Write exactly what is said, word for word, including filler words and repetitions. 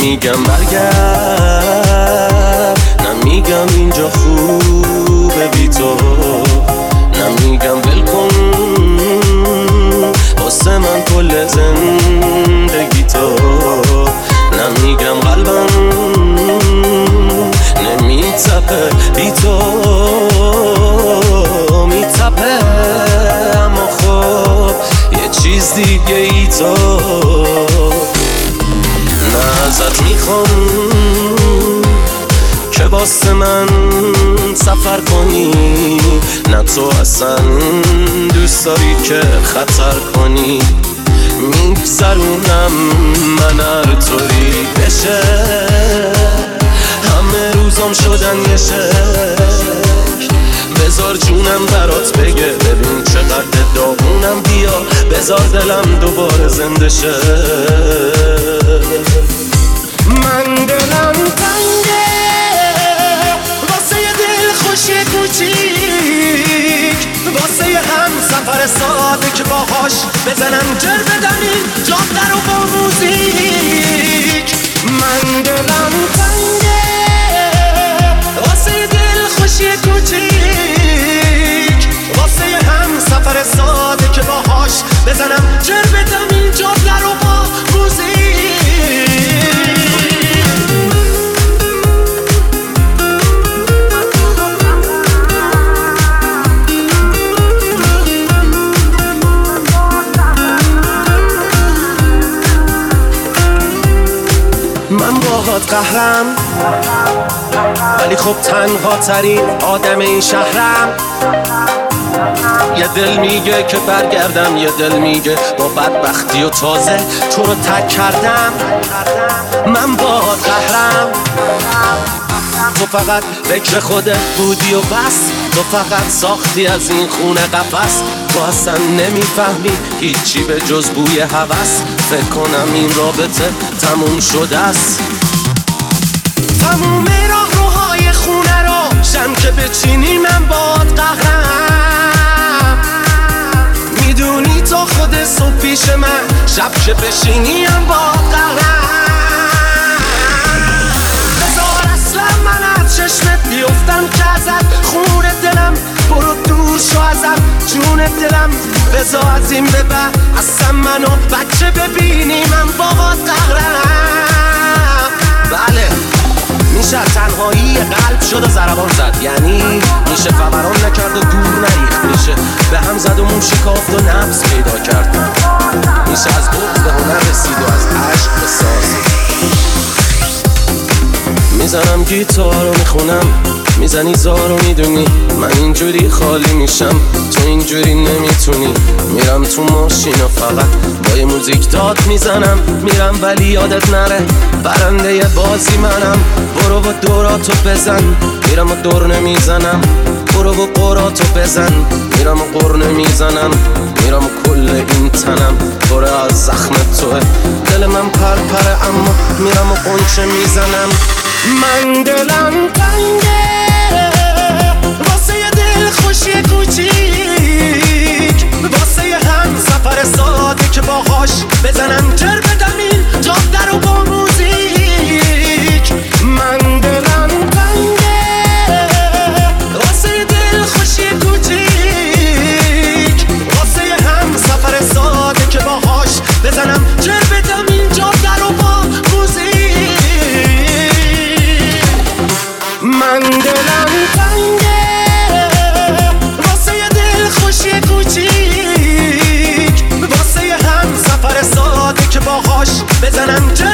نمیگم برگرد، نمیگم اینجا خوبه بی تو، نمیگم ول کن واسه من کل زندگی تو، نمیگم قلبم نمیتپه بی تو، میتپه اما خب یه چیز دیگه ای تو. نه ازت میخوام که واسه من سفر کنی، نه تو اصلا دوست داری که خطر کنی، میگذرونم من هر طوری بشه، همه روزام شدن یه شکل، بذار جونم برات بگه ببین چقدر داغونم، بیا بذار دلم دوباره زنده شه. من دلم تنگه واسه یه دل خوشی کوچیک، واسه یه هم سفر ساده که باهاش بزنم جر بدم این جاده رو با موزیک. من دلم تنگه واسه یه دل خوشی کوچیک، واسه یه هم سفر ساده که باهاش بزنم جر بدم این جاده رو با موزیک. من باهات قهرم ولی خب تنها ترین آدم این شهرم، یه دل میگه که برگردم، یه دل میگه با بدبختی و تازه تو رو تک کردم. من باهات قهرم، تو فقط فکر خودت بودی و بس، تو فقط ساختی از این خونه قفس، تو اصلا نمیفهمی هیچی به جز بوی هوس، فکر کنم این رابطه تموم شده است. تموم راه روهای خونه رو شم که بچینی من باهات قهرم، میدونی تا خود صبح پیش من، شب که بشینی هم باهات قهرم، بذار اصلا من از چشمت بیفتم که ازت خون دلم، برو دور شو ازم جون دلم، بذار از این به بعد اصلا منو بچه ببینی من باهات قهرم. بله میشه تنهایی قلب شد و ضربان زد، یعنی میشه فوران نکرد و دور نریخت، میشه به هم زد و مون شکافت و نفس پیدا کرد، میشه از بغض به هنر رسید و از عشق به ساز. میزنم گیتار رو میخونم، میزنی زار رو میدونی من اینجوری خالی میشم، تو اینجوری نمیتونی. میرم تو ماشین و فقط با یه موزیک داد میزنم، میرم ولی یادت نره برنده ی بازی منم، برو و دوراتو بزن، میرم و دور نمیزنم، برو و قراتو بزن، میرم و قر نمیزنم، میرم و کل این تنم پر از زخم توه، دل من پر پره اما میرم و قنچه میزنم. من دلم تنگه واسه یه دل خوشی کوچیک، واسه یه هم سفر ساده که باهاش بزنم جر بدم این جاده رو با موزیک. من دلم تنگه واسه یه دل خوشی کوچیک، واسه یه هم سفر ساده که باهاش بزنم جر بدم این جاده رو با موزیک. من دلم تنگه واسه یه دل خوشی کوچیک، واسه یه هم سفر ساده که باهاش بزنم جر